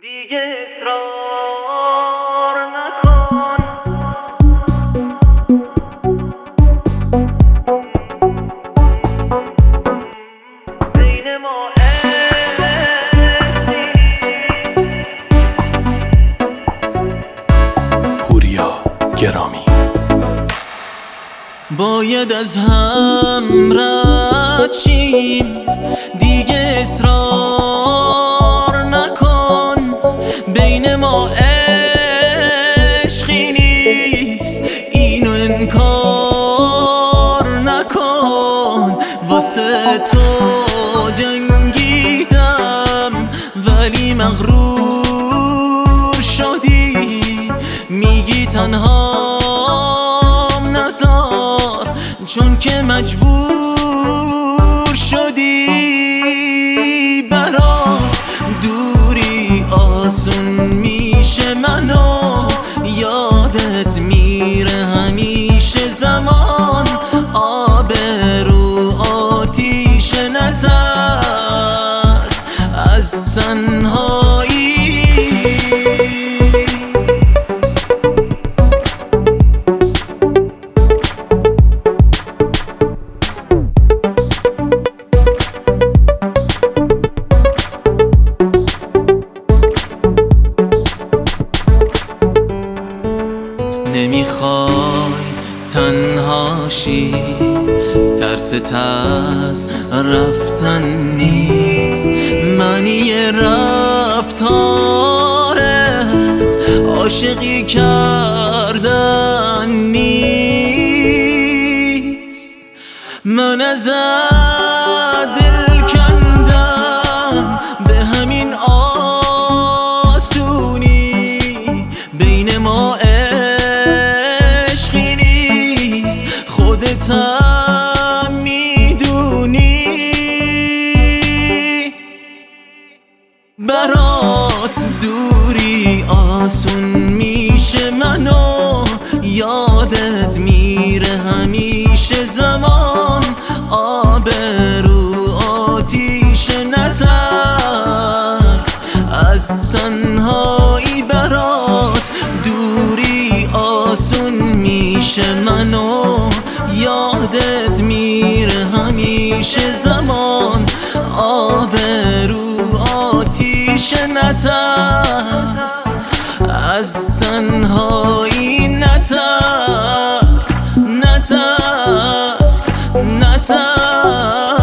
دیگه اصرار نکن. بین ما پوریا گرامی. باید از هم رد شیم، دیگه اصرار نکن. بین ما عشقی نیست، اینو انکار نکن. واسه تو جنگیدم ولی مغرور شدی، میگی تنهام نذار چون که مجبور شدی. برات دوری آسون میشه، منو یادت میره همیشه. زمان آب رو آتیش، نترس از تنهایی. نمیخوای تنهاشی، ترست از رفتن نیست. معنی رفتارت عاشقی کردن نیست. من ازت دل کندم به همین آسونی. بین ما خودتم میدونی. برات دوری آسون میشه، منو یادت میره همیشه. زمان آب رو آتیش، نترس از تنهایی. برات دوری آسون میشه، منو یادت میره همیشه. زمان آب رو آتیش، نترس از تنهایی. نترس